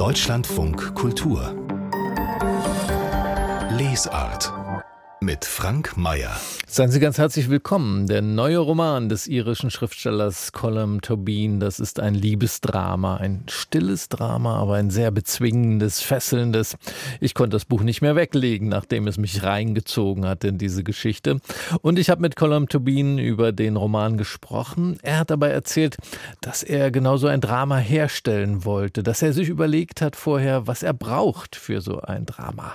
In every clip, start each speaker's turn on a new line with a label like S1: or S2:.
S1: Deutschlandfunk Kultur Lesart mit Frank Mayer.
S2: Seien Sie ganz herzlich willkommen. Der neue Roman des irischen Schriftstellers Colm Tóibín, das ist ein Liebesdrama, ein stilles Drama, aber ein sehr bezwingendes, fesselndes. Ich konnte das Buch nicht mehr weglegen, nachdem es mich reingezogen hat in diese Geschichte. Und ich habe mit Colm Tóibín über den Roman gesprochen. Er hat dabei erzählt, dass er genauso ein Drama herstellen wollte, dass er sich überlegt hat vorher, was er braucht für so ein Drama.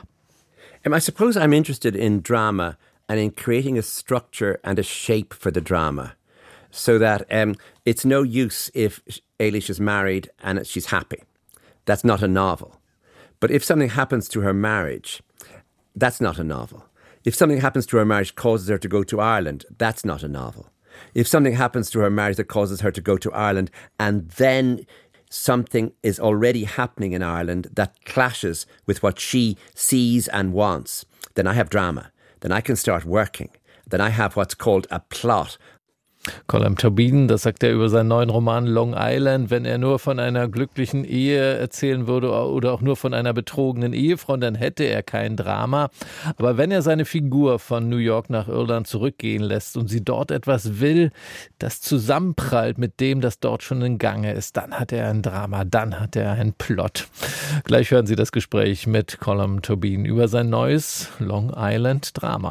S3: I suppose I'm interested in drama and in creating a structure and a shape for the drama so that it's no use if Eilish is married and she's happy. That's not a novel. But if something happens to her marriage, that's not a novel. If something happens to her marriage causes her to go to Ireland, that's not a novel. If something happens to her marriage that causes her to go to Ireland and then something is already happening in Ireland that clashes with what she sees and wants, then I have drama. Then I can start working. Then I have what's called a plot.
S2: Colm Tóibín, das sagt er über seinen neuen Roman Long Island. Wenn er nur von einer glücklichen Ehe erzählen würde oder auch nur von einer betrogenen Ehefrau, dann hätte er kein Drama. Aber wenn er seine Figur von New York nach Irland zurückgehen lässt und sie dort etwas will, das zusammenprallt mit dem, das dort schon in Gange ist, dann hat er ein Drama, dann hat er einen Plot. Gleich hören Sie das Gespräch mit Colm Tóibín über sein neues Long Island Drama.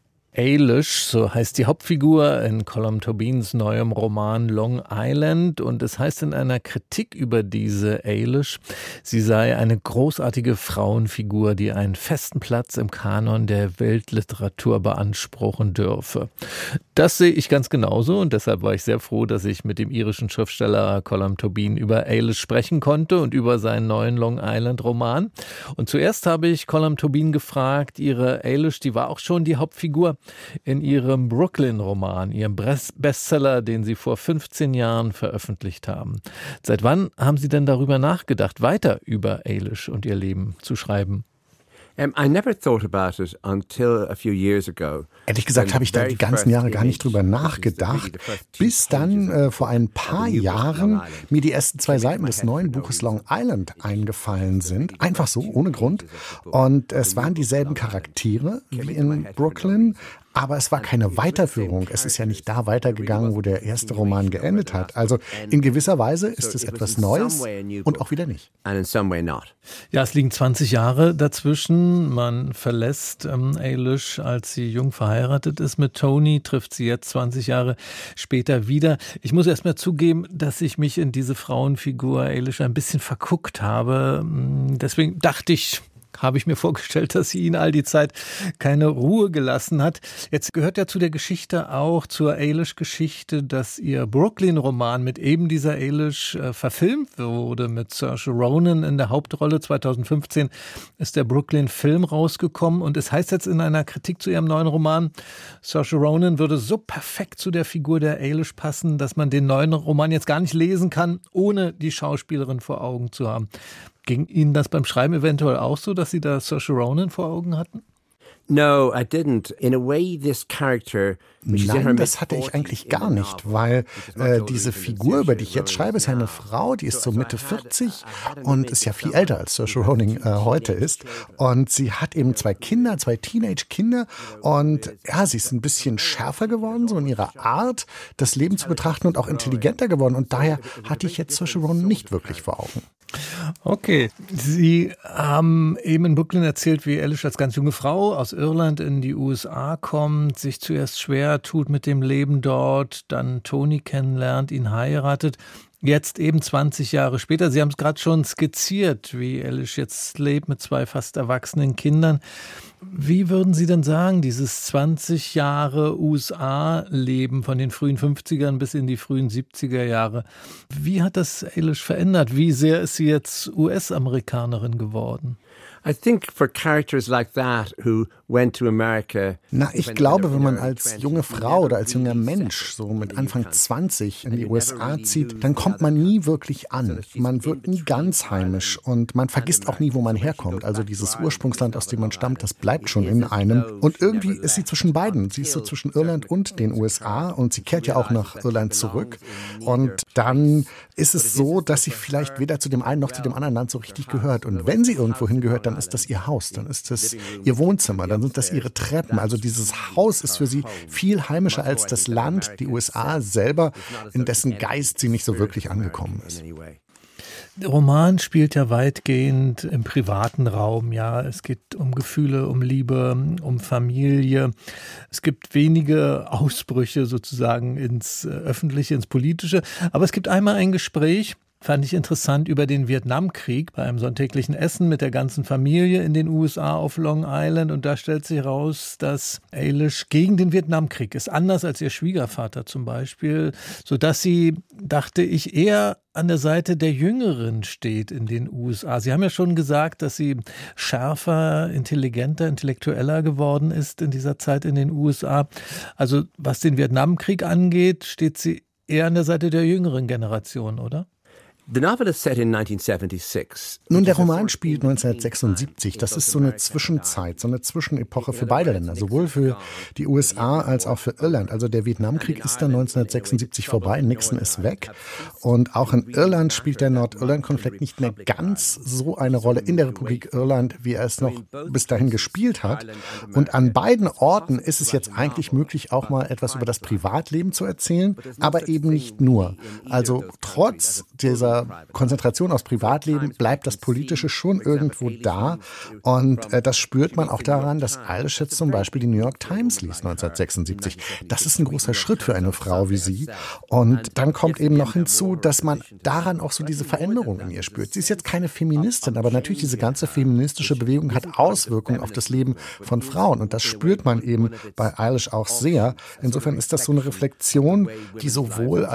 S2: Eilish, so heißt die Hauptfigur in Colm Tóibíns neuem Roman Long Island, und es heißt in einer Kritik über diese Eilish, sie sei eine großartige Frauenfigur, die einen festen Platz im Kanon der Weltliteratur beanspruchen dürfe. Das sehe ich ganz genauso, und deshalb war ich sehr froh, dass ich mit dem irischen Schriftsteller Colm Tóibín über Eilish sprechen konnte und über seinen neuen Long Island Roman. Und zuerst habe ich Colm Tóibín gefragt, ihre Eilish, die war auch schon die Hauptfigur in ihrem Brooklyn-Roman, ihrem Bestseller, den Sie vor 15 Jahren veröffentlicht haben. Seit wann haben Sie denn darüber nachgedacht, weiter über Eilish und ihr Leben zu schreiben?
S3: I never thought about it until a few years ago.
S4: Ehrlich gesagt habe ich da die ganzen Jahre gar nicht drüber nachgedacht, bis dann vor ein paar Jahren mir die ersten 2 Seiten des neuen Buches Long Island eingefallen sind. Einfach so, ohne Grund. Und es waren dieselben Charaktere wie in Brooklyn, aber es war keine Weiterführung. Es ist ja nicht da weitergegangen, wo der erste Roman geendet hat. Also in gewisser Weise ist es etwas Neues und auch wieder nicht.
S2: Ja, es liegen 20 Jahre dazwischen. Man verlässt Eilish, als sie jung verheiratet ist mit Tony, trifft sie jetzt 20 Jahre später wieder. Ich muss erst mal zugeben, dass ich mich in diese Frauenfigur Eilish ein bisschen verguckt habe. Deswegen habe ich mir vorgestellt, dass sie ihn all die Zeit keine Ruhe gelassen hat. Jetzt gehört ja zu der Geschichte auch, zur Eilish-Geschichte, dass ihr Brooklyn-Roman mit eben dieser Eilish verfilmt wurde, mit Saoirse Ronan in der Hauptrolle. 2015 ist der Brooklyn-Film rausgekommen, und es heißt jetzt in einer Kritik zu ihrem neuen Roman, Saoirse Ronan würde so perfekt zu der Figur der Eilish passen, dass man den neuen Roman jetzt gar nicht lesen kann, ohne die Schauspielerin vor Augen zu haben. Ging Ihnen das beim Schreiben eventuell auch so, dass Sie da Saoirse Ronan vor Augen hatten?
S3: No, I didn't. In a way, this character.
S4: Nein, das hatte ich eigentlich gar nicht, weil diese Figur, über die ich jetzt schreibe, ist ja eine Frau, die ist so Mitte 40 und ist ja viel älter als Saoirse Ronan heute ist. Und sie hat eben 2 Kinder, 2 Teenage-Kinder, und ja, sie ist ein bisschen schärfer geworden, so in ihrer Art, das Leben zu betrachten, und auch intelligenter geworden. Und daher hatte ich jetzt Saoirse Ronan nicht wirklich vor Augen.
S2: Okay, Sie haben eben in Brooklyn erzählt, wie Eilish als ganz junge Frau aus Irland in die USA kommt, sich zuerst schwer tut mit dem Leben dort, dann Tony kennenlernt, ihn heiratet. Jetzt eben 20 Jahre später, Sie haben es gerade schon skizziert, wie Eilish jetzt lebt mit 2 fast erwachsenen Kindern. Wie würden Sie denn sagen, dieses 20 Jahre USA-Leben von den frühen 50ern bis in die frühen 70er Jahre, wie hat das Eilish verändert? Wie sehr ist sie jetzt US-Amerikanerin geworden?
S3: I think for characters like that who went to America.
S4: Na, ich glaube, wenn man als junge Frau oder als junger Mensch so mit Anfang 20 in die USA zieht, dann kommt man nie wirklich an. Man wird nie ganz heimisch und man vergisst auch nie, wo man herkommt. Also dieses Ursprungsland, aus dem man stammt, das bleibt schon in einem. Und irgendwie ist sie zwischen beiden. Sie ist so zwischen Irland und den USA und sie kehrt ja auch nach Irland zurück. Und dann ist es so, dass sie vielleicht weder zu dem einen noch zu dem anderen Land so richtig gehört. Und wenn sie irgendwo hingehört, dann ist das ihr Haus, dann ist das ihr Wohnzimmer, dann sind das ihre Treppen. Also dieses Haus ist für sie viel heimischer als das Land, die USA selber, in dessen Geist sie nicht so wirklich angekommen ist.
S2: Der Roman spielt ja weitgehend im privaten Raum, ja. Es geht um Gefühle, um Liebe, um Familie. Es gibt wenige Ausbrüche sozusagen ins Öffentliche, ins Politische. Aber es gibt einmal ein Gespräch, fand ich interessant, über den Vietnamkrieg bei einem sonntäglichen Essen mit der ganzen Familie in den USA auf Long Island. Und da stellt sich raus, dass Eilish gegen den Vietnamkrieg ist, anders als ihr Schwiegervater zum Beispiel, sodass sie, dachte ich, eher an der Seite der Jüngeren steht in den USA. Sie haben ja schon gesagt, dass sie schärfer, intelligenter, intellektueller geworden ist in dieser Zeit in den USA. Also was den Vietnamkrieg angeht, steht sie eher an der Seite der jüngeren Generation, oder?
S3: The novel is set in 1976.
S4: Nun, der Roman spielt 1976. Das ist so eine Zwischenzeit, so eine Zwischenepoche für beide Länder, sowohl für die USA als auch für Irland. Also der Vietnamkrieg ist dann 1976 vorbei, Nixon ist weg. Und auch in Irland spielt der Nordirland-Konflikt nicht mehr ganz so eine Rolle in der Republik Irland, wie er es noch bis dahin gespielt hat. Und an beiden Orten ist es jetzt eigentlich möglich, auch mal etwas über das Privatleben zu erzählen, aber eben nicht nur. Also trotz dieser Konzentration aufs Privatleben bleibt das Politische schon irgendwo da. Und das spürt man auch daran, dass Eilish jetzt zum Beispiel die New York Times liest 1976. Das ist ein großer Schritt für eine Frau wie sie. Und dann kommt eben noch hinzu, dass man daran auch so diese Veränderung in ihr spürt. Sie ist jetzt keine Feministin, aber natürlich diese ganze feministische Bewegung hat Auswirkungen auf das Leben von Frauen. Und das spürt man eben bei Eilish auch sehr. Insofern ist das so eine Reflexion, die sowohl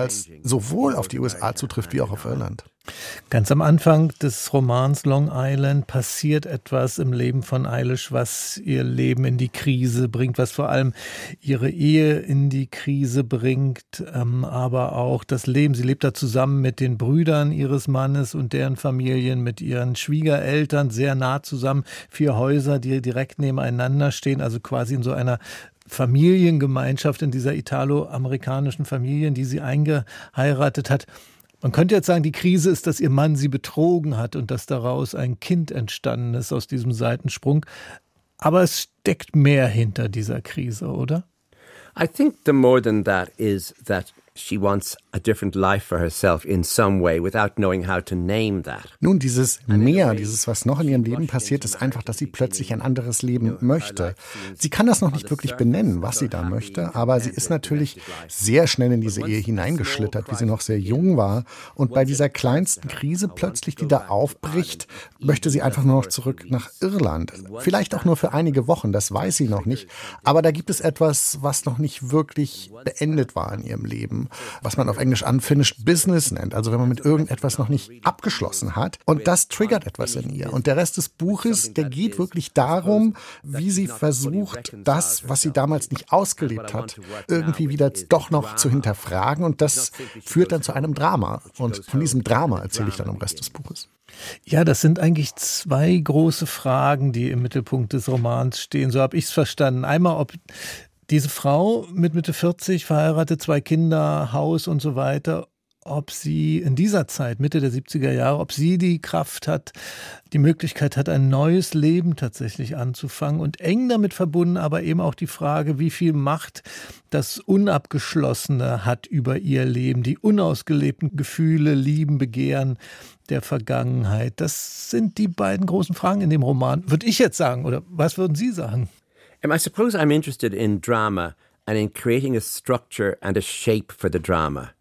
S4: auf die USA zutrifft, wie auch auf Irland.
S2: Ganz am Anfang des Romans Long Island passiert etwas im Leben von Eilish, was ihr Leben in die Krise bringt, was vor allem ihre Ehe in die Krise bringt, aber auch das Leben. Sie lebt da zusammen mit den Brüdern ihres Mannes und deren Familien, mit ihren Schwiegereltern sehr nah zusammen. 4 Häuser, die direkt nebeneinander stehen, also quasi in so einer Familiengemeinschaft, in dieser italo-amerikanischen Familie, in die sie eingeheiratet hat. Man könnte jetzt sagen, die Krise ist, dass ihr Mann sie betrogen hat und dass daraus ein Kind entstanden ist aus diesem Seitensprung. Aber es steckt mehr hinter dieser Krise, oder?
S3: I think the more than that is that she wants a different life for herself in some way without knowing how to name that.
S4: Nun, dieses Mehr, dieses, was noch in ihrem Leben passiert, ist einfach, dass sie plötzlich ein anderes Leben möchte. Sie kann das noch nicht wirklich benennen, was sie da möchte, aber sie ist natürlich sehr schnell in diese Ehe hineingeschlittert, wie sie noch sehr jung war. Und bei dieser kleinsten Krise plötzlich, die da aufbricht, möchte sie einfach nur noch zurück nach Irland. Vielleicht auch nur für einige Wochen, das weiß sie noch nicht. Aber da gibt es etwas, was noch nicht wirklich beendet war in ihrem Leben, was man auf Englisch Unfinished Business nennt, also wenn man mit irgendetwas noch nicht abgeschlossen hat. Und das triggert etwas in ihr. Und der Rest des Buches, der geht wirklich darum, wie sie versucht, das, was sie damals nicht ausgelebt hat, irgendwie wieder doch noch zu hinterfragen. Und das führt dann zu einem Drama. Und von diesem Drama erzähle ich dann im Rest des Buches.
S2: Ja, das sind eigentlich 2 große Fragen, die im Mittelpunkt des Romans stehen. So habe ich es verstanden. Einmal, ob diese Frau mit Mitte 40, verheiratet, 2 Kinder, Haus und so weiter, ob sie in dieser Zeit, Mitte der 70er Jahre, ob sie die Kraft hat, die Möglichkeit hat, ein neues Leben tatsächlich anzufangen. Und eng damit verbunden aber eben auch die Frage, wie viel Macht das Unabgeschlossene hat über ihr Leben, die unausgelebten Gefühle, Lieben, Begehren der Vergangenheit. Das sind die beiden großen Fragen in dem Roman, würde ich jetzt sagen. Oder was würden Sie sagen?
S3: I suppose I'm interested in drama and in creating a structure and a shape for the drama.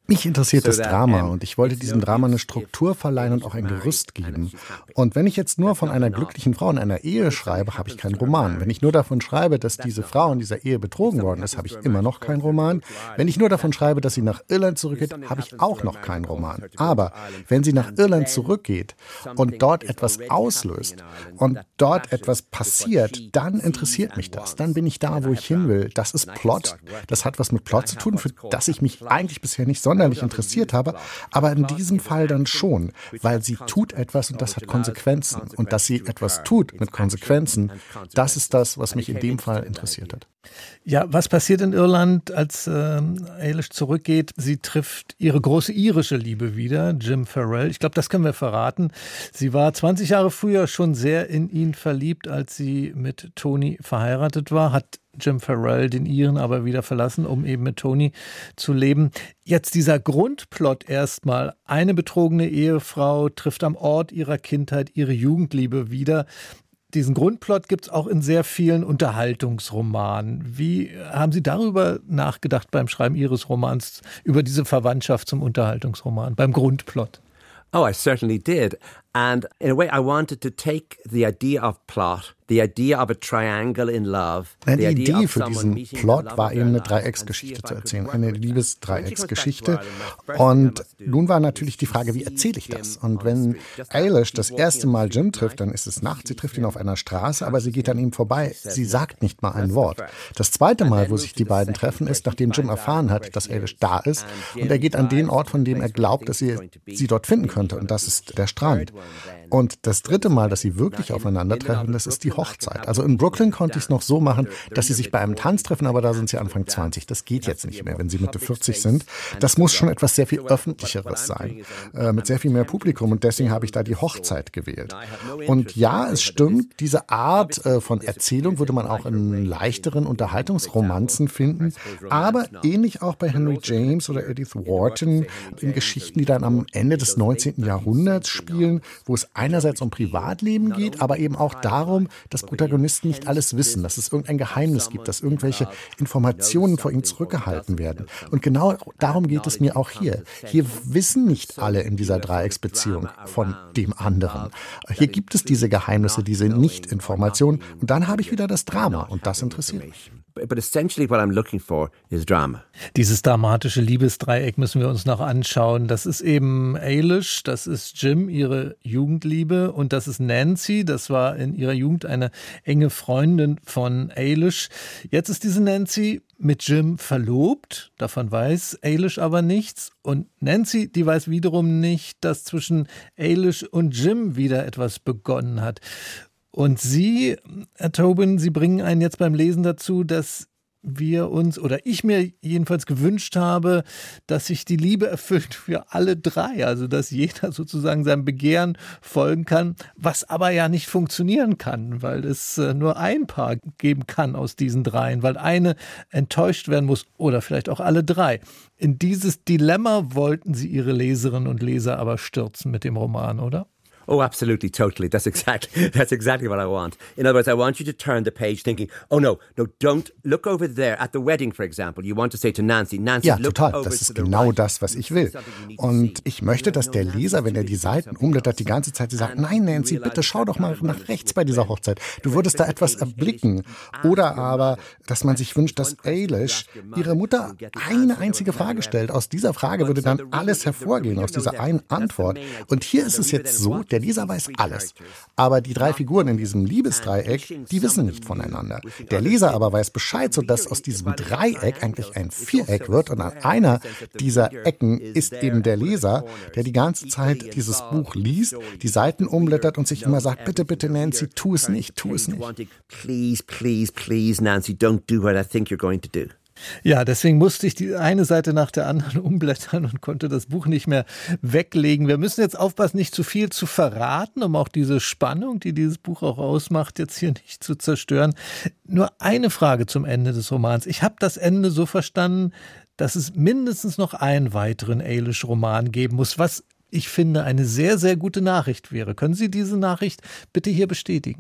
S4: Mich interessiert das Drama und ich wollte diesem Drama eine Struktur verleihen und auch ein Gerüst geben. Und wenn ich jetzt nur von einer glücklichen Frau in einer Ehe schreibe, habe ich keinen Roman. Wenn ich nur davon schreibe, dass diese Frau in dieser Ehe betrogen worden ist, habe ich immer noch keinen Roman. Wenn ich nur davon schreibe, dass sie nach Irland zurückgeht, habe ich auch noch keinen Roman. Aber wenn sie nach Irland zurückgeht und dort etwas auslöst und dort etwas passiert, dann interessiert mich das. Dann bin ich da, wo ich hin will. Das ist Plot. Das hat was mit Plot zu tun, für das ich mich eigentlich bisher nicht sonderlich interessiert habe, aber in diesem Fall dann schon, weil sie tut etwas und das hat Konsequenzen. Und dass sie etwas tut mit Konsequenzen, das ist das, was mich in dem Fall interessiert hat.
S2: Ja, was passiert in Irland, als Eilish zurückgeht? Sie trifft ihre große irische Liebe wieder, Jim Farrell. Ich glaube, das können wir verraten. Sie war 20 Jahre früher schon sehr in ihn verliebt, als sie mit Tony verheiratet war, hat Jim Farrell den Iren aber wieder verlassen, um eben mit Tony zu leben. Jetzt dieser Grundplot erstmal. Eine betrogene Ehefrau trifft am Ort ihrer Kindheit ihre Jugendliebe wieder. Diesen Grundplot gibt es auch in sehr vielen Unterhaltungsromanen. Wie haben Sie darüber nachgedacht beim Schreiben Ihres Romans, über diese Verwandtschaft zum Unterhaltungsroman, beim Grundplot?
S3: Oh, I certainly did. And in a way, I wanted to take the idea of plot, the idea of a triangle in love.
S4: Die Idee für diesen Plot war eben eine Dreiecksgeschichte zu erzählen, eine Liebesdreiecksgeschichte. Und nun war natürlich die Frage, wie erzähle ich das? Und wenn Eilish das erste Mal Jim trifft, dann ist es Nacht, sie trifft ihn auf einer Straße, aber sie geht an ihm vorbei. Sie sagt nicht mal ein Wort. Das zweite Mal, wo sich die beiden treffen, ist, nachdem Jim erfahren hat, dass Eilish da ist. Und er geht an den Ort, von dem er glaubt, dass sie dort finden könnte. Und das ist der Strand. Und das dritte Mal, dass sie wirklich aufeinandertreffen, das ist die Hochzeit. Also in Brooklyn konnte ich es noch so machen, dass sie sich bei einem Tanz treffen, aber da sind sie Anfang 20. Das geht jetzt nicht mehr, wenn sie Mitte 40 sind. Das muss schon etwas sehr viel Öffentlicheres sein, mit sehr viel mehr Publikum. Und deswegen habe ich da die Hochzeit gewählt. Und ja, es stimmt, diese Art von Erzählung würde man auch in leichteren Unterhaltungsromanzen finden. Aber ähnlich auch bei Henry James oder Edith Wharton in Geschichten, die dann am Ende des 19. Jahrhunderts spielen, wo es einerseits um Privatleben geht, aber eben auch darum, dass Protagonisten nicht alles wissen, dass es irgendein Geheimnis gibt, dass irgendwelche Informationen vor ihnen zurückgehalten werden. Und genau darum geht es mir auch hier. Hier wissen nicht alle in dieser Dreiecksbeziehung von dem anderen. Hier gibt es diese Geheimnisse, diese Nicht-Informationen. Und dann habe ich wieder das Drama und das interessiert mich.
S3: But essentially what I'm looking for is drama.
S2: Dieses dramatische Liebesdreieck müssen wir uns noch anschauen. Das ist eben Eilish, das ist Jim, ihre Jugendliebe, und das ist Nancy, das war in ihrer Jugend eine enge Freundin von Eilish. Jetzt ist diese Nancy mit Jim verlobt, davon weiß Eilish aber nichts. Und Nancy, die weiß wiederum nicht, dass zwischen Eilish und Jim wieder etwas begonnen hat. Und Sie, Herr Tobin, Sie bringen einen jetzt beim Lesen dazu, dass wir uns, oder ich mir jedenfalls gewünscht habe, dass sich die Liebe erfüllt für alle drei, also dass jeder sozusagen seinem Begehren folgen kann, was aber ja nicht funktionieren kann, weil es nur ein Paar geben kann aus diesen dreien, weil eine enttäuscht werden muss oder vielleicht auch alle drei. In dieses Dilemma wollten Sie Ihre Leserinnen und Leser aber stürzen mit dem Roman, oder?
S3: Oh, absolutely, totally. That's exactly what I want. In other words, I want you to turn the page thinking, oh no, don't look over there at the wedding, for example. You want to say to Nancy,
S4: ja, total. Das ist genau das, was ich will. Und ich möchte, dass der Leser, wenn er die Seiten umblättert, die ganze Zeit sagt, nein, Nancy, bitte schau doch mal nach rechts bei dieser Hochzeit. Du würdest da etwas erblicken. Oder aber, dass man sich wünscht, dass Eilish ihre Mutter eine einzige Frage stellt. Aus dieser Frage würde dann alles hervorgehen, aus dieser einen Antwort. Und hier ist es jetzt so, der Leser weiß alles. Aber die drei Figuren in diesem Liebesdreieck, die wissen nicht voneinander. Der Leser aber weiß Bescheid, sodass aus diesem Dreieck eigentlich ein Viereck wird. Und an einer dieser Ecken ist eben der Leser, der die ganze Zeit dieses Buch liest, die Seiten umblättert und sich immer sagt, bitte, bitte, Nancy, tu es nicht, tu es nicht.
S3: Please, please, please, Nancy, don't do what I think you're going to do.
S2: Ja, deswegen musste ich die eine Seite nach der anderen umblättern und konnte das Buch nicht mehr weglegen. Wir müssen jetzt aufpassen, nicht zu viel zu verraten, um auch diese Spannung, die dieses Buch auch ausmacht, jetzt hier nicht zu zerstören. Nur eine Frage zum Ende des Romans. Ich habe das Ende so verstanden, dass es mindestens noch einen weiteren Eilish-Roman geben muss, was ich finde eine sehr, sehr gute Nachricht wäre. Können Sie diese Nachricht bitte hier bestätigen?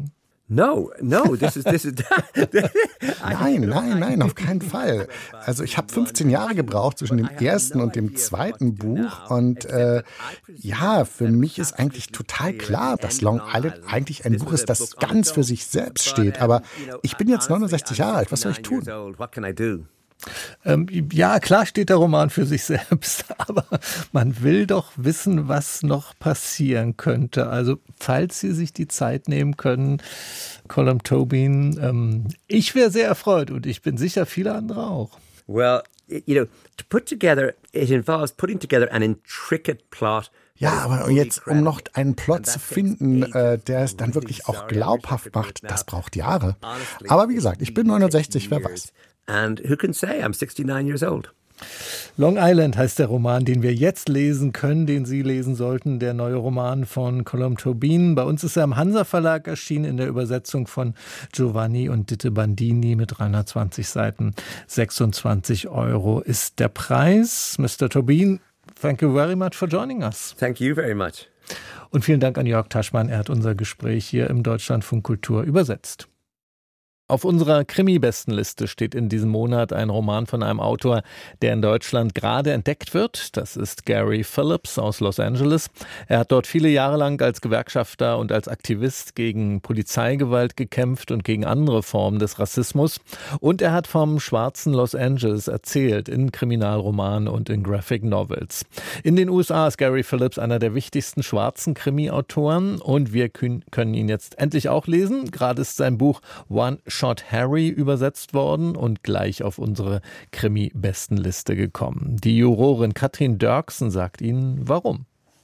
S3: No, this is
S4: Nein, auf keinen Fall. Also ich habe 15 Jahre gebraucht zwischen dem ersten und dem zweiten Buch und für mich ist eigentlich total klar, dass Long Island eigentlich ein Buch ist, das ganz für sich selbst steht. Aber ich bin jetzt 69 Jahre alt, was soll ich tun?
S2: Ja, klar steht der Roman für sich selbst, aber man will doch wissen, was noch passieren könnte. Also, falls Sie sich die Zeit nehmen können, Colm Tóibín, ich wäre sehr erfreut und ich bin sicher, viele andere auch.
S3: Well, it involves putting together an intricate plot.
S4: Ja, aber jetzt, um noch einen Plot zu finden, der es dann wirklich auch glaubhaft macht, das braucht Jahre. Aber wie gesagt, ich bin 69, wer weiß.
S3: And who can say I'm 69 years old?
S2: Long Island heißt der Roman, den wir jetzt lesen können, den Sie lesen sollten, der neue Roman von Colm Tóibín. Bei uns ist er im Hansa Verlag erschienen in der Übersetzung von Giovanni und Ditte Bandini mit 320 Seiten. 26 € ist der Preis. Mr. Tóibín, thank you very much for joining us.
S3: Thank you very much.
S2: Und vielen Dank an Jörg Taschmann, er hat unser Gespräch hier im Deutschlandfunk Kultur übersetzt. Auf unserer Krimi-Bestenliste steht in diesem Monat ein Roman von einem Autor, der in Deutschland gerade entdeckt wird. Das ist Gary Phillips aus Los Angeles. Er hat dort viele Jahre lang als Gewerkschafter und als Aktivist gegen Polizeigewalt gekämpft und gegen andere Formen des Rassismus. Und er hat vom schwarzen Los Angeles erzählt in Kriminalromanen und in Graphic Novels. In den USA ist Gary Phillips einer der wichtigsten schwarzen Krimi-Autoren und wir können ihn jetzt endlich auch lesen. Gerade ist sein Buch One Shot Harry übersetzt worden und gleich auf unsere Krimi-Bestenliste gekommen. Die Jurorin Katrin Dörksen sagt Ihnen, warum.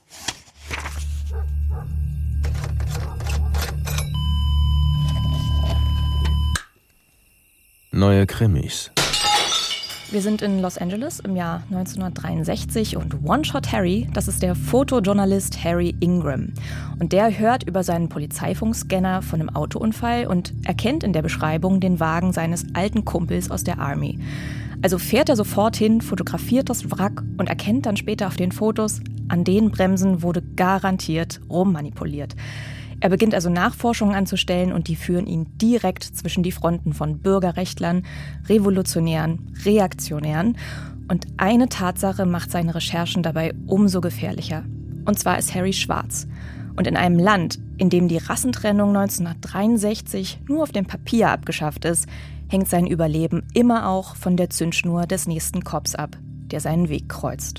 S5: Neue Krimis.
S6: Wir sind in Los Angeles im Jahr 1963 und One Shot Harry, das ist der Fotojournalist Harry Ingram. Und der hört über seinen Polizeifunkscanner von einem Autounfall und erkennt in der Beschreibung den Wagen seines alten Kumpels aus der Army. Also fährt er sofort hin, fotografiert das Wrack und erkennt dann später auf den Fotos, an den Bremsen wurde garantiert rummanipuliert. Er beginnt also Nachforschungen anzustellen und die führen ihn direkt zwischen die Fronten von Bürgerrechtlern, Revolutionären, Reaktionären. Und eine Tatsache macht seine Recherchen dabei umso gefährlicher. Und zwar ist Harry schwarz. Und in einem Land, in dem die Rassentrennung 1963 nur auf dem Papier abgeschafft ist, hängt sein Überleben immer auch von der Zündschnur des nächsten Cops ab, der seinen Weg kreuzt.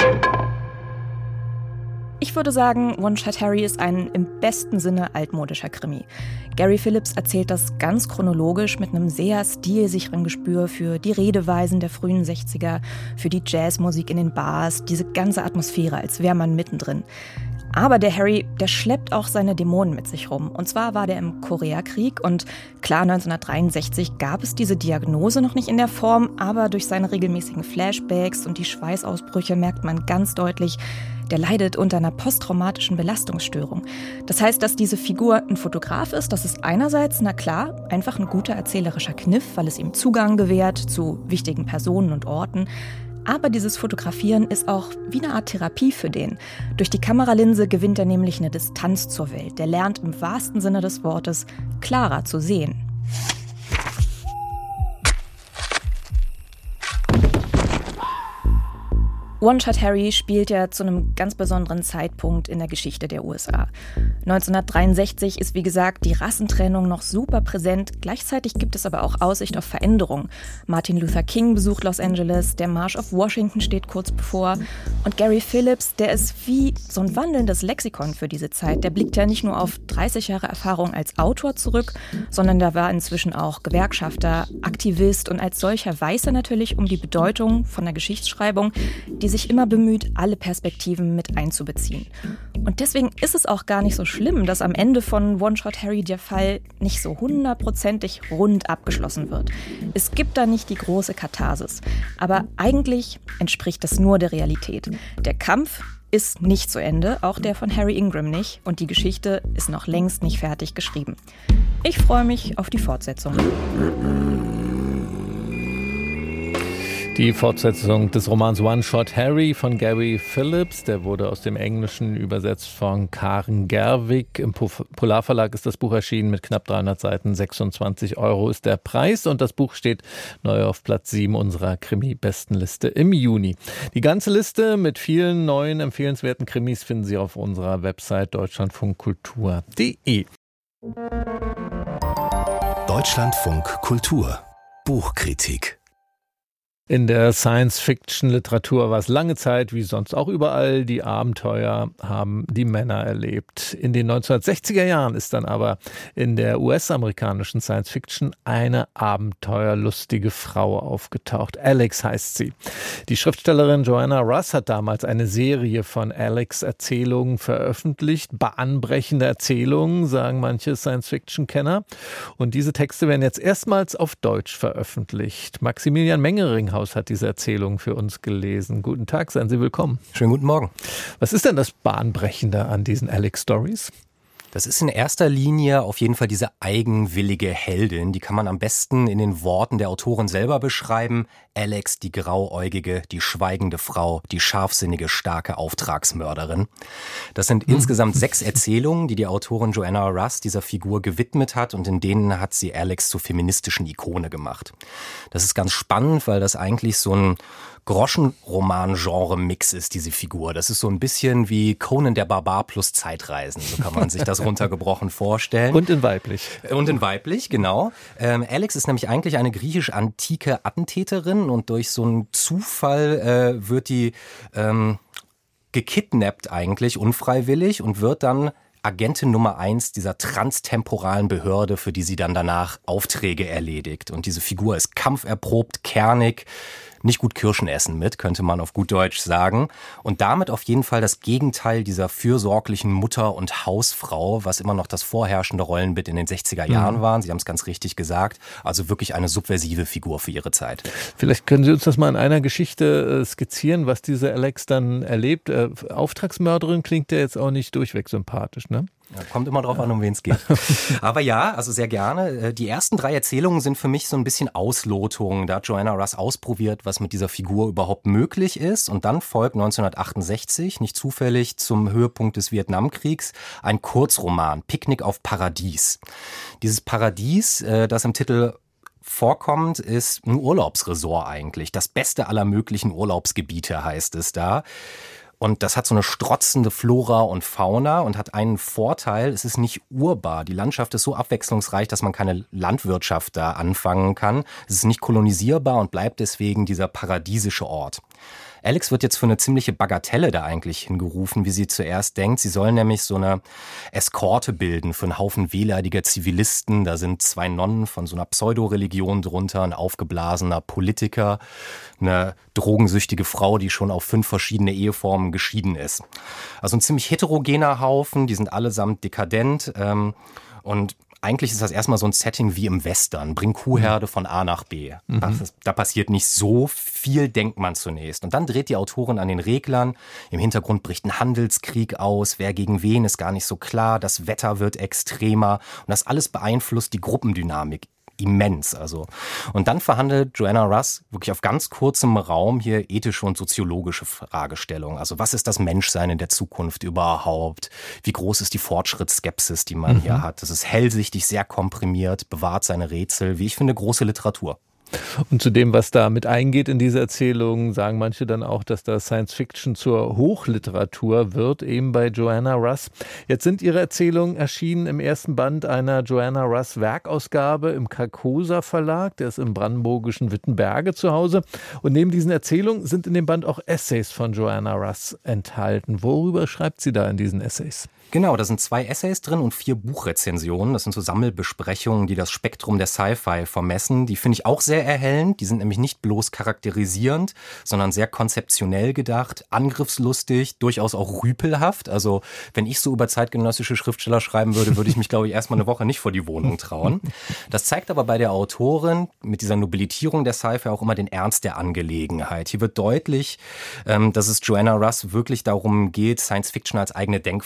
S6: Ich würde sagen, One Shot Harry ist ein im besten Sinne altmodischer Krimi. Gary Phillips erzählt das ganz chronologisch mit einem sehr stilsicheren Gespür für die Redeweisen der frühen 60er, für die Jazzmusik in den Bars, diese ganze Atmosphäre, als wäre man mittendrin. Aber der Harry, der schleppt auch seine Dämonen mit sich rum. Und zwar war der im Koreakrieg und klar, 1963 gab es diese Diagnose noch nicht in der Form, aber durch seine regelmäßigen Flashbacks und die Schweißausbrüche merkt man ganz deutlich, der leidet unter einer posttraumatischen Belastungsstörung. Das heißt, dass diese Figur ein Fotograf ist, das ist einerseits, na klar, einfach ein guter erzählerischer Kniff, weil es ihm Zugang gewährt zu wichtigen Personen und Orten. Aber dieses Fotografieren ist auch wie eine Art Therapie für den. Durch die Kameralinse gewinnt er nämlich eine Distanz zur Welt. Der lernt im wahrsten Sinne des Wortes klarer zu sehen. One Shot Harry spielt ja zu einem ganz besonderen Zeitpunkt in der Geschichte der USA. 1963 ist, wie gesagt, die Rassentrennung noch super präsent. Gleichzeitig gibt es aber auch Aussicht auf Veränderung. Martin Luther King besucht Los Angeles, der Marsch auf Washington steht kurz bevor. Und Gary Phillips, der ist wie so ein wandelndes Lexikon für diese Zeit. Der blickt ja nicht nur auf 30 Jahre Erfahrung als Autor zurück, sondern der war inzwischen auch Gewerkschafter, Aktivist und als solcher weiß er natürlich um die Bedeutung von der Geschichtsschreibung, die sich immer bemüht, alle Perspektiven mit einzubeziehen. Und deswegen ist es auch gar nicht so schlimm, dass am Ende von One Shot Harry der Fall nicht so 100%ig rund abgeschlossen wird. Es gibt da nicht die große Katharsis. Aber eigentlich entspricht das nur der Realität. Der Kampf ist nicht zu Ende, auch der von Harry Ingram nicht. Und die Geschichte ist noch längst nicht fertig geschrieben. Ich freue mich auf die Fortsetzung.
S2: Die Fortsetzung des Romans One Shot Harry von Gary Phillips, der wurde aus dem Englischen übersetzt von Karen Gerwig. Im Polarverlag ist das Buch erschienen mit knapp 300 Seiten. 26 € ist der Preis und das Buch steht neu auf Platz 7 unserer Krimi-Bestenliste im Juni. Die ganze Liste mit vielen neuen empfehlenswerten Krimis finden Sie auf unserer Website deutschlandfunkkultur.de.
S1: Deutschlandfunk Kultur Buchkritik.
S2: In der Science-Fiction-Literatur war es lange Zeit, wie sonst auch überall, die Abenteuer haben die Männer erlebt. In den 1960er Jahren ist dann aber in der US-amerikanischen Science-Fiction eine abenteuerlustige Frau aufgetaucht. Alex heißt sie. Die Schriftstellerin Joanna Russ hat damals eine Serie von Alex-Erzählungen veröffentlicht. Bahnbrechende Erzählungen, sagen manche Science-Fiction-Kenner. Und diese Texte werden jetzt erstmals auf Deutsch veröffentlicht. Maximilian Mengering hat diese Erzählung für uns gelesen. Guten Tag, seien Sie willkommen.
S5: Schönen guten Morgen.
S2: Was ist denn das Bahnbrechende an diesen Alex-Stories?
S5: Das ist in erster Linie auf jeden Fall diese eigenwillige Heldin. Die kann man am besten in den Worten der Autorin selber beschreiben. Alex, die grauäugige, die schweigende Frau, die scharfsinnige, starke Auftragsmörderin. Das sind insgesamt 6 Erzählungen, die die Autorin Joanna Russ dieser Figur gewidmet hat und in denen hat sie Alex zur feministischen Ikone gemacht. Das ist ganz spannend, weil das eigentlich so ein Groschenroman-Genre-Mix ist, diese Figur. Das ist so ein bisschen wie Conan der Barbar plus Zeitreisen. So kann man sich das runtergebrochen vorstellen.
S2: Und in weiblich.
S5: Und in weiblich, genau. Alex ist nämlich eigentlich eine griechisch-antike Attentäterin und durch so einen Zufall wird die gekidnappt eigentlich, unfreiwillig und wird dann Agentin Nummer 1 dieser transtemporalen Behörde, für die sie dann danach Aufträge erledigt. Und diese Figur ist kampferprobt, kernig, nicht gut Kirschen essen mit, könnte man auf gut Deutsch sagen. Und damit auf jeden Fall das Gegenteil dieser fürsorglichen Mutter- und Hausfrau, was immer noch das vorherrschende Rollenbild in den 60er Jahren war. Sie haben es ganz richtig gesagt. Also wirklich eine subversive Figur für ihre Zeit.
S2: Vielleicht können Sie uns das mal in einer Geschichte skizzieren, was diese Alex dann erlebt. Auftragsmörderin klingt ja jetzt auch nicht durchweg sympathisch, ne?
S5: Ja, kommt immer drauf an, um wen es geht. Aber ja, also sehr gerne. Die ersten 3 Erzählungen sind für mich so ein bisschen Auslotungen. Da hat Joanna Russ ausprobiert, was mit dieser Figur überhaupt möglich ist. Und dann folgt 1968, nicht zufällig zum Höhepunkt des Vietnamkriegs, ein Kurzroman, Picknick auf Paradies. Dieses Paradies, das im Titel vorkommt, ist ein Urlaubsresort eigentlich. Das beste aller möglichen Urlaubsgebiete heißt es da. Und das hat so eine strotzende Flora und Fauna und hat einen Vorteil, es ist nicht urbar. Die Landschaft ist so abwechslungsreich, dass man keine Landwirtschaft da anfangen kann. Es ist nicht kolonisierbar und bleibt deswegen dieser paradiesische Ort. Alex wird jetzt für eine ziemliche Bagatelle da eigentlich hingerufen, wie sie zuerst denkt. Sie soll nämlich so eine Eskorte bilden für einen Haufen wehleidiger Zivilisten. Da sind 2 Nonnen von so einer Pseudoreligion drunter, ein aufgeblasener Politiker, eine drogensüchtige Frau, die schon auf 5 verschiedene Eheformen geschieden ist. Also ein ziemlich heterogener Haufen, die sind allesamt dekadent und eigentlich ist das erstmal so ein Setting wie im Western. Bring Kuhherde von A nach B. Da passiert nicht so viel, denkt man zunächst. Und dann dreht die Autorin an den Reglern. Im Hintergrund bricht ein Handelskrieg aus. Wer gegen wen ist gar nicht so klar. Das Wetter wird extremer. Und das alles beeinflusst die Gruppendynamik immens. Also. Und dann verhandelt Joanna Russ wirklich auf ganz kurzem Raum hier ethische und soziologische Fragestellungen. Also was ist das Menschsein in der Zukunft überhaupt? Wie groß ist die Fortschrittsskepsis, die man hier hat? Das ist hellsichtig, sehr komprimiert, bewahrt seine Rätsel. Wie ich finde, große Literatur.
S2: Und zu dem, was da mit eingeht in diese Erzählung, sagen manche dann auch, dass da Science Fiction zur Hochliteratur wird, eben bei Joanna Russ. Jetzt sind ihre Erzählungen erschienen im ersten Band einer Joanna Russ Werkausgabe im Carcosa Verlag, der ist im brandenburgischen Wittenberge zu Hause. Und neben diesen Erzählungen sind in dem Band auch Essays von Joanna Russ enthalten. Worüber schreibt sie da in diesen Essays?
S5: Genau, da sind 2 Essays drin und 4 Buchrezensionen. Das sind so Sammelbesprechungen, die das Spektrum der Sci-Fi vermessen. Die finde ich auch sehr erhellend. Die sind nämlich nicht bloß charakterisierend, sondern sehr konzeptionell gedacht, angriffslustig, durchaus auch rüpelhaft. Also wenn ich so über zeitgenössische Schriftsteller schreiben würde, würde ich mich, glaube ich, erstmal eine Woche nicht vor die Wohnung trauen. Das zeigt aber bei der Autorin mit dieser Nobilitierung der Sci-Fi auch immer den Ernst der Angelegenheit. Hier wird deutlich, dass es Joanna Russ wirklich darum geht, Science Fiction als eigene Denkform zu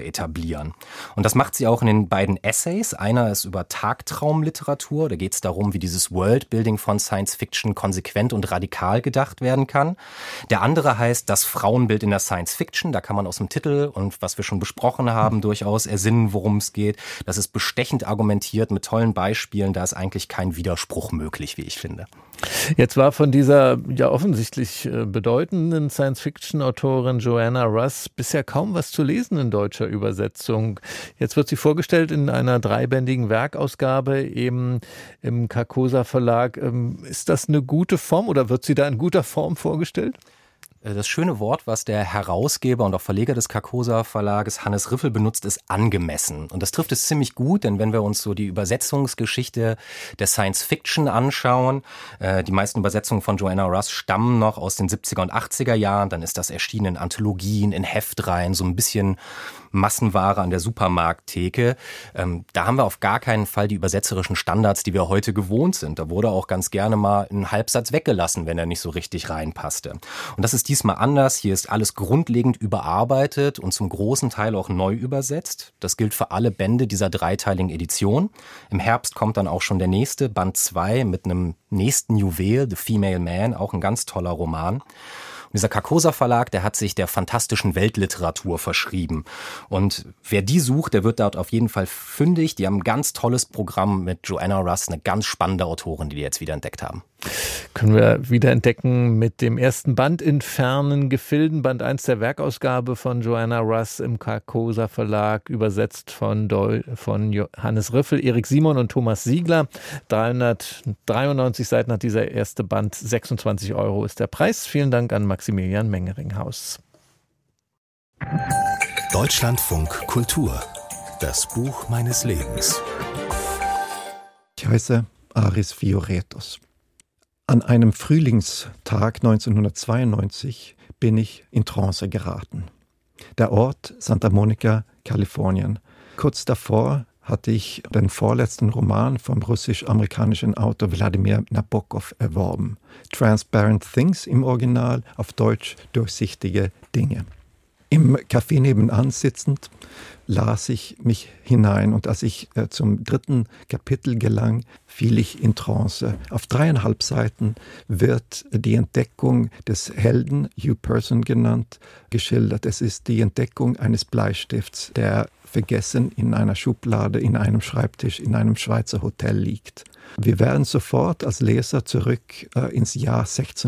S5: etablieren. Und das macht sie auch in den beiden Essays. Einer ist über Tagtraumliteratur. Da geht es darum, wie dieses Worldbuilding von Science Fiction konsequent und radikal gedacht werden kann. Der andere heißt Das Frauenbild in der Science Fiction. Da kann man aus dem Titel und was wir schon besprochen haben, durchaus ersinnen, worum es geht. Das ist bestechend argumentiert mit tollen Beispielen. Da ist eigentlich kein Widerspruch möglich, wie ich finde.
S2: Jetzt war von dieser ja offensichtlich bedeutenden Science-Fiction-Autorin Joanna Russ bisher kaum was zu lesen in deutscher Übersetzung. Jetzt wird sie vorgestellt in einer 3-bändigen Werkausgabe eben im Carcosa Verlag. Ist das eine gute Form oder wird sie da in guter Form vorgestellt?
S5: Das schöne Wort, was der Herausgeber und auch Verleger des Carcosa Verlages Hannes Riffel benutzt, ist angemessen. Und das trifft es ziemlich gut, denn wenn wir uns so die Übersetzungsgeschichte der Science Fiction anschauen, die meisten Übersetzungen von Joanna Russ stammen noch aus den 70er und 80er Jahren, dann ist das erschienen in Anthologien, in Heftreihen, so ein bisschen Massenware an der Supermarkttheke. Da haben wir auf gar keinen Fall die übersetzerischen Standards, die wir heute gewohnt sind. Da wurde auch ganz gerne mal ein Halbsatz weggelassen, wenn er nicht so richtig reinpasste. Und das ist diesmal anders. Hier ist alles grundlegend überarbeitet und zum großen Teil auch neu übersetzt. Das gilt für alle Bände dieser 3-teiligen Edition. Im Herbst kommt dann auch schon der nächste, Band 2, mit einem nächsten Juwel, The Female Man, auch ein ganz toller Roman. Und dieser Carcosa Verlag, der hat sich der fantastischen Weltliteratur verschrieben. Und wer die sucht, der wird dort auf jeden Fall fündig. Die haben ein ganz tolles Programm mit Joanna Russ, eine ganz spannende Autorin, die jetzt wieder entdeckt haben.
S2: Können wir wieder entdecken mit dem ersten Band in fernen Gefilden, Band 1 der Werkausgabe von Joanna Russ im Carcosa Verlag, übersetzt von Hannes Riffel, Erik Simon und Thomas Siegler. 393 Seiten hat dieser erste Band, 26 € ist der Preis. Vielen Dank an Maximilian Mengeringhaus.
S1: Deutschlandfunk Kultur, das Buch meines Lebens.
S7: Ich heiße Aris Fioretos. An einem Frühlingstag 1992 bin ich in Trance geraten. Der Ort Santa Monica, Kalifornien. Kurz davor hatte ich den vorletzten Roman vom russisch-amerikanischen Autor Wladimir Nabokov erworben. Transparent Things im Original, auf Deutsch Durchsichtige Dinge. Im Café nebenan sitzend las ich mich hinein und als ich zum 3. Kapitel gelang, fiel ich in Trance. Auf 3,5 Seiten wird die Entdeckung des Helden, Hugh Person genannt, geschildert. Es ist die Entdeckung eines Bleistifts, der vergessen in einer Schublade, in einem Schreibtisch, in einem Schweizer Hotel liegt. Wir werden sofort als Leser zurück ins Jahr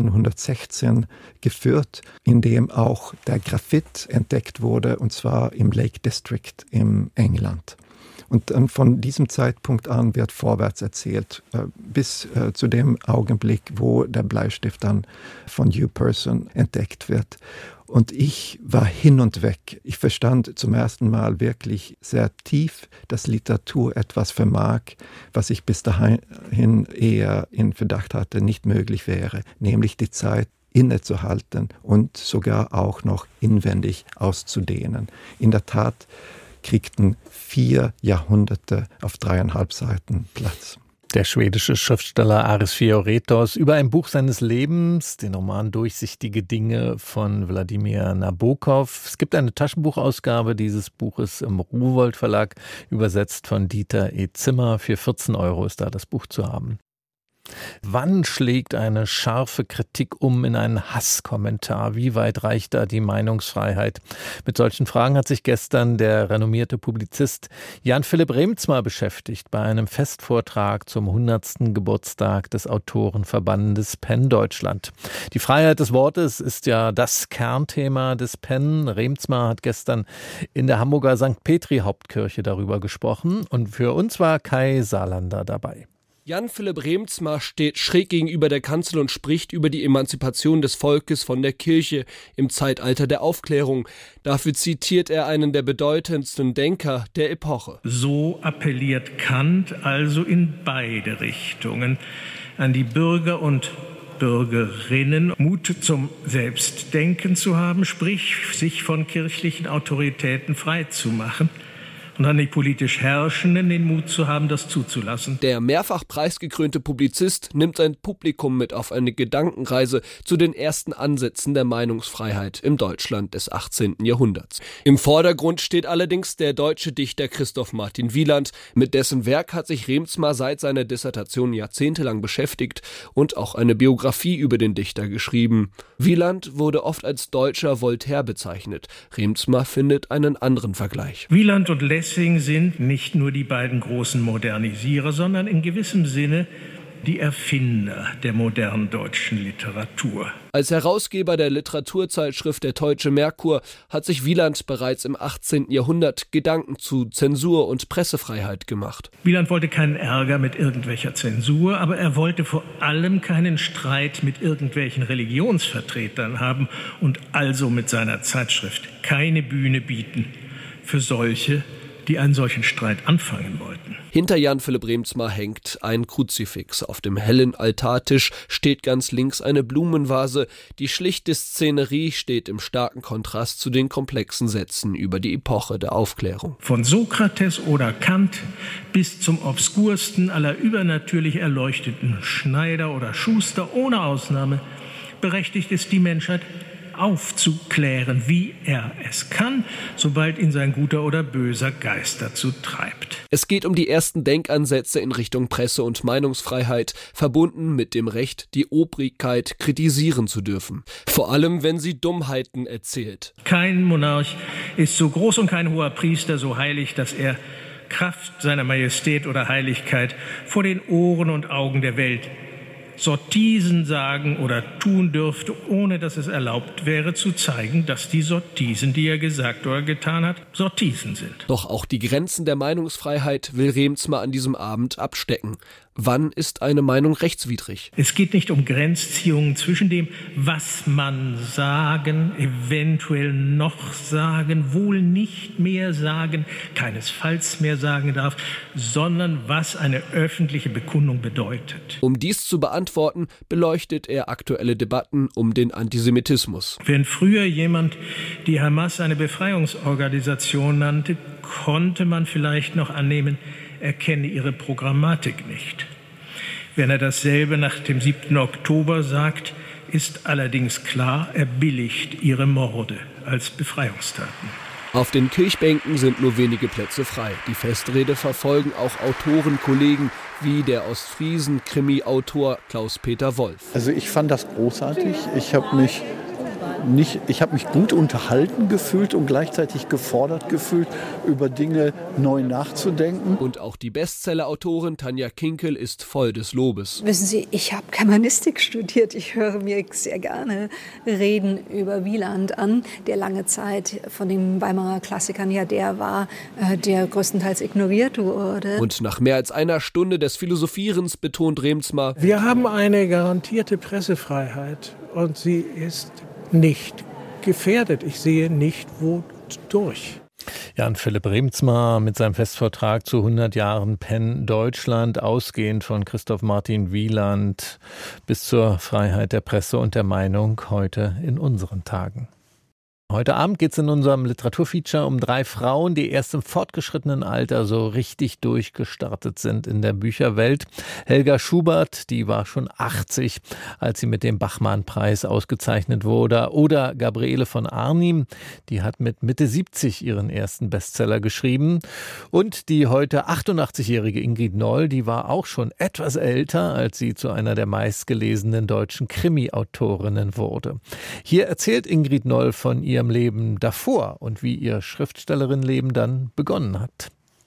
S7: 1616 geführt, in dem auch der Graphit entdeckt wurde, und zwar im Lake District in England. Und dann von diesem Zeitpunkt an wird vorwärts erzählt, bis zu dem Augenblick, wo der Bleistift dann von Hugh Person entdeckt wird. Und ich war hin und weg. Ich verstand zum ersten Mal wirklich sehr tief, dass Literatur etwas vermag, was ich bis dahin eher in Verdacht hatte, nicht möglich wäre, nämlich die Zeit innezuhalten und sogar auch noch inwendig auszudehnen. In der Tat kriegten 4 Jahrhunderte auf 3,5 Seiten Platz.
S2: Der schwedische Schriftsteller Aris Fioretos über ein Buch seines Lebens, den Roman Durchsichtige Dinge von Wladimir Nabokov. Es gibt eine Taschenbuchausgabe dieses Buches im Ruwold Verlag, übersetzt von Dieter E. Zimmer. Für 14 € ist da das Buch zu haben. Wann schlägt eine scharfe Kritik in einen Hasskommentar? Wie weit reicht da die Meinungsfreiheit? Mit solchen Fragen hat sich gestern der renommierte Publizist Jan-Philipp Reemtsma beschäftigt bei einem Festvortrag zum 100. Geburtstag des Autorenverbandes PEN Deutschland. Die Freiheit des Wortes ist ja das Kernthema des PEN. Reemtsma hat gestern in der Hamburger St. Petri Hauptkirche darüber gesprochen und für uns war Kai Saarlander dabei.
S8: Jan-Philipp Reemtsma steht schräg gegenüber der Kanzel und spricht über die Emanzipation des Volkes von der Kirche im Zeitalter der Aufklärung. Dafür zitiert er einen der bedeutendsten Denker der Epoche.
S9: So appelliert Kant also in beide Richtungen an die Bürger und Bürgerinnen, Mut zum Selbstdenken zu haben, sprich sich von kirchlichen Autoritäten frei zu machen und an die politisch Herrschenden, den Mut zu haben, das zuzulassen.
S8: Der mehrfach preisgekrönte Publizist nimmt sein Publikum mit auf eine Gedankenreise zu den ersten Ansätzen der Meinungsfreiheit im Deutschland des 18. Jahrhunderts. Im Vordergrund steht allerdings der deutsche Dichter Christoph Martin Wieland. Mit dessen Werk hat sich Reemtsma seit seiner Dissertation jahrzehntelang beschäftigt und auch eine Biografie über den Dichter geschrieben. Wieland wurde oft als deutscher Voltaire bezeichnet. Reemtsma findet einen anderen Vergleich.
S9: Wieland und Lessing sind nicht nur die beiden großen Modernisierer, sondern in gewissem Sinne die Erfinder der modernen deutschen Literatur.
S8: Als Herausgeber der Literaturzeitschrift Der Deutsche Merkur hat sich Wieland bereits im 18. Jahrhundert Gedanken zu Zensur und Pressefreiheit gemacht.
S9: Wieland wollte keinen Ärger mit irgendwelcher Zensur, aber er wollte vor allem keinen Streit mit irgendwelchen Religionsvertretern haben und also mit seiner Zeitschrift keine Bühne bieten für solche, die einen solchen Streit anfangen wollten.
S8: Hinter Jan Philipp Reemtsma hängt ein Kruzifix. Auf dem hellen Altartisch steht ganz links eine Blumenvase. Die schlichte Szenerie steht im starken Kontrast zu den komplexen Sätzen über die Epoche der Aufklärung.
S9: Von Sokrates oder Kant bis zum obskursten aller übernatürlich erleuchteten Schneider oder Schuster, ohne Ausnahme, berechtigt es die Menschheit, aufzuklären, wie er es kann, sobald ihn sein guter oder böser Geist dazu treibt.
S8: Es geht um die ersten Denkansätze in Richtung Presse- und Meinungsfreiheit, verbunden mit dem Recht, die Obrigkeit kritisieren zu dürfen. Vor allem, wenn sie Dummheiten erzählt.
S9: Kein Monarch ist so groß und kein hoher Priester so heilig, dass er Kraft seiner Majestät oder Heiligkeit vor den Ohren und Augen der Welt Sottisen sagen oder tun dürfte, ohne dass es erlaubt wäre, zu zeigen, dass die Sottisen, die er gesagt oder getan hat, Sottisen sind.
S8: Doch auch die Grenzen der Meinungsfreiheit will Reemtsma an diesem Abend abstecken. Wann ist eine Meinung rechtswidrig?
S9: Es geht nicht um Grenzziehungen zwischen dem, was man sagen, eventuell noch sagen, wohl nicht mehr sagen, keinesfalls mehr sagen darf, sondern was eine öffentliche Bekundung bedeutet.
S8: Um dies zu beantworten, beleuchtet er aktuelle Debatten um den Antisemitismus.
S9: Wenn früher jemand die Hamas eine Befreiungsorganisation nannte, konnte man vielleicht noch annehmen, er kenne ihre Programmatik nicht. Wenn er dasselbe nach dem 7. Oktober sagt, ist allerdings klar, er billigt ihre Morde als Befreiungstaten.
S8: Auf den Kirchbänken sind nur wenige Plätze frei. Die Festrede verfolgen auch Autorenkollegen wie der Ostfriesen-Krimi-Autor Klaus-Peter Wolf.
S10: Also ich fand das großartig. Ich habe mich gut unterhalten gefühlt und gleichzeitig gefordert gefühlt, über Dinge neu nachzudenken.
S8: Und auch die Bestseller-Autorin Tanja Kinkel ist voll des Lobes.
S11: Wissen Sie, ich habe Germanistik studiert. Ich höre mir sehr gerne Reden über Wieland an, der lange Zeit von den Weimarer Klassikern ja der war, der größtenteils ignoriert wurde.
S8: Und nach mehr als einer Stunde des Philosophierens betont Reemtsma:
S12: Wir haben eine garantierte Pressefreiheit und sie ist nicht gefährdet. Ich sehe nicht, wodurch.
S2: Jan Philipp Reemtsma mit seinem Festvortrag zu 100 Jahren PEN Deutschland, ausgehend von Christoph Martin Wieland bis zur Freiheit der Presse und der Meinung heute in unseren Tagen. Heute Abend geht es in unserem Literaturfeature um 3 Frauen, die erst im fortgeschrittenen Alter so richtig durchgestartet sind in der Bücherwelt. Helga Schubert, die war schon 80, als sie mit dem Bachmann-Preis ausgezeichnet wurde. Oder Gabriele von Arnim, die hat mit Mitte 70 ihren ersten Bestseller geschrieben. Und die heute 88-jährige Ingrid Noll, die war auch schon etwas älter, als sie zu einer der meistgelesenen deutschen Krimi-Autorinnen wurde. Hier erzählt Ingrid Noll von ihrem Leben davor und wie ihr Schriftstellerinnenleben dann begonnen hat.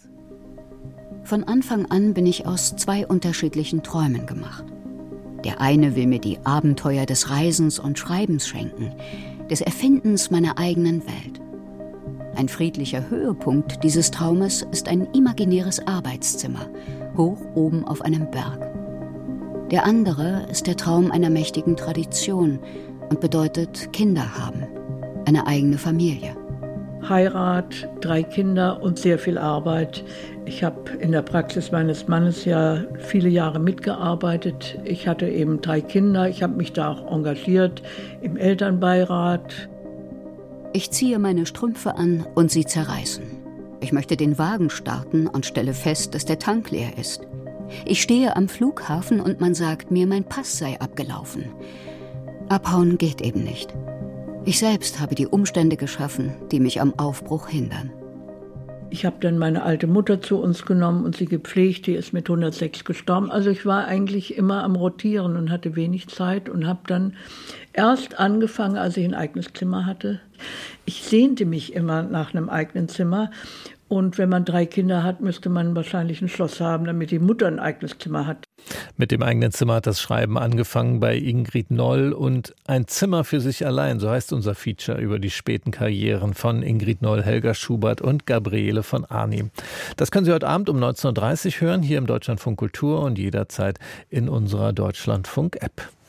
S13: Von Anfang an bin ich aus 2 unterschiedlichen Träumen gemacht. Der eine will mir die Abenteuer des Reisens und Schreibens schenken, des Erfindens meiner eigenen Welt. Ein friedlicher Höhepunkt dieses Traumes ist ein imaginäres Arbeitszimmer, hoch oben auf einem Berg. Der andere ist der Traum einer mächtigen Tradition und bedeutet Kinder haben. Eine eigene Familie.
S14: Heirat, 3 Kinder und sehr viel Arbeit. Ich habe in der Praxis meines Mannes ja viele Jahre mitgearbeitet. Ich hatte eben 3 Kinder. Ich habe mich da auch engagiert im Elternbeirat.
S13: Ich ziehe meine Strümpfe an und sie zerreißen. Ich möchte den Wagen starten und stelle fest, dass der Tank leer ist. Ich stehe am Flughafen und man sagt mir, mein Pass sei abgelaufen. Abhauen geht eben nicht. Ich selbst habe die Umstände geschaffen, die mich am Aufbruch hindern.
S14: Ich habe dann meine alte Mutter zu uns genommen und sie gepflegt, die ist mit 106 gestorben. Also ich war eigentlich immer am Rotieren und hatte wenig Zeit und habe dann erst angefangen, als ich ein eigenes Zimmer hatte. Ich sehnte mich immer nach einem eigenen Zimmer. Und wenn man 3 Kinder hat, müsste man wahrscheinlich ein Schloss haben, damit die Mutter ein eigenes Zimmer hat.
S2: Mit dem eigenen Zimmer hat das Schreiben angefangen bei Ingrid Noll und Ein Zimmer für sich allein, so heißt unser Feature über die späten Karrieren von Ingrid Noll, Helga Schubert und Gabriele von Arnim. Das können Sie heute Abend um 19.30 Uhr hören, hier im Deutschlandfunk Kultur und jederzeit in unserer Deutschlandfunk-App.